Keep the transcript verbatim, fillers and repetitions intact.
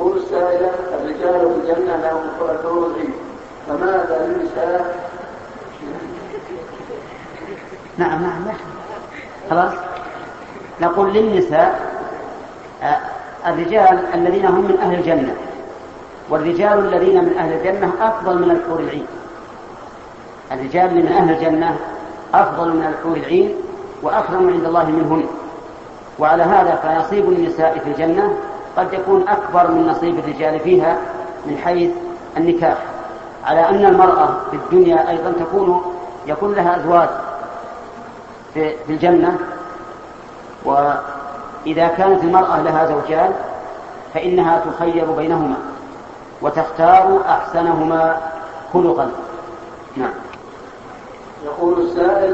يقول السائل: الرجال في الجنة لهم حور عين، فماذا للنساء؟ نعم نعم خلاص. نقول للنساء الرجال الذين هم من أهل الجنة والرجال الذين من أهل الجنة أفضل من الحور العين. الرجال اللي من أهل الجنة أفضل من الحور العين وأكرم عند الله منهن. وعلى هذا فنصيب النساء في الجنة قد يكون أكبر من نصيب الرجال فيها من حيث النكاح، على أن المرأة في الدنيا أيضا تكون يكون لها أزواج في الجنة، وإذا كانت المرأة لها زوجان فإنها تخير بينهما وتختار أحسنهما خلقا. نعم. يقول السائل: